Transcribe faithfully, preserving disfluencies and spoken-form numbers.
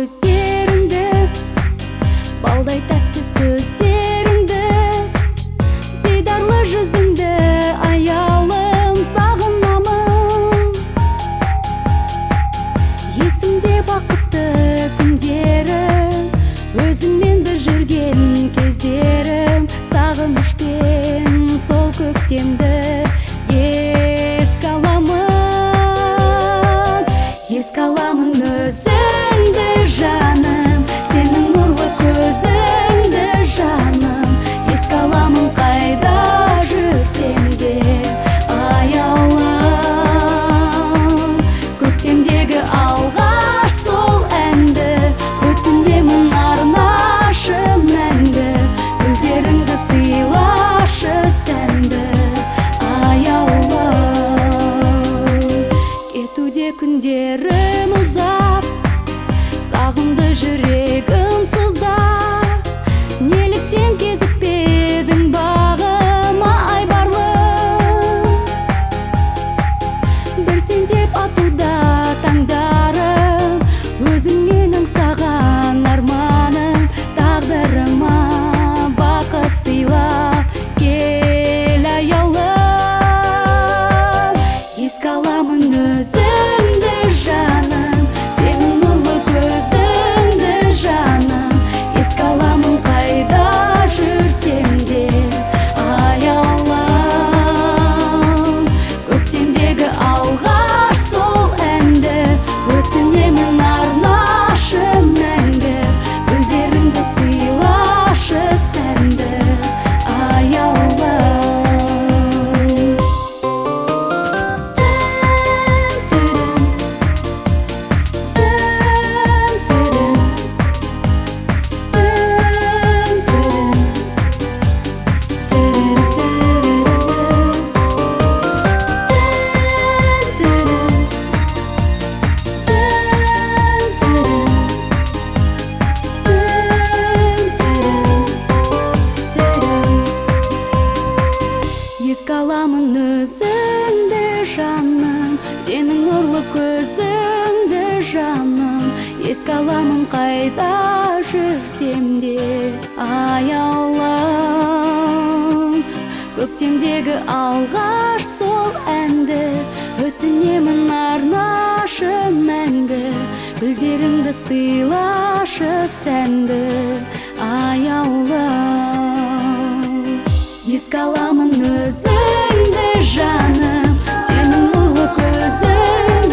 көздеріңді, балдай тәтті сөздеріңді, дидарлы жүзіңді аялым сағынамын. Есімде бақытты күндерім, өзіңмен бір жүрген кездерім, сағынышпен сол көктемді еске аламын. Еске аламын өзіңді жаным, сенің нұрлы көзіңді жаным. Еске аламын қайда жүрсем де аяулым. Көктемдегі алғаш сол әнді өтінемін, арнашы мәңгі. Гүлдеріңді сыйлашы сәнді аяулым. Кетуде күндерім ұзап, сағынды жүрегім сыздап. Неліктен кезікпедің бағыма айбарлым? Бір сен деп атуда таңдарым, өзіңмен аңсаған арманым. Тағдырыма бақыт сыйлап кел аяулым. Еске аламын өзіңді жаным, сенің нұрлы көзіңді жаным. Еске аламын қайда жүрсем де аяулым. Көктемдегі алғаш сол әнді өтінемін, арнашы мәңгі. Гүлдеріңді сыйлашы сәнді аяулым. Еске аламын өзіңді жаным, сенің нұрлы көзіңді жаным. Еске аламын қайда жүрсем де аяулым. Көктемдегі алғаш сол әнді өтінемін, арнашы мәңгі. Гүлдеріңді сыйлашы сәнді аяулым. Еске аламын өзіңді жаным, сенің нұрлы көзің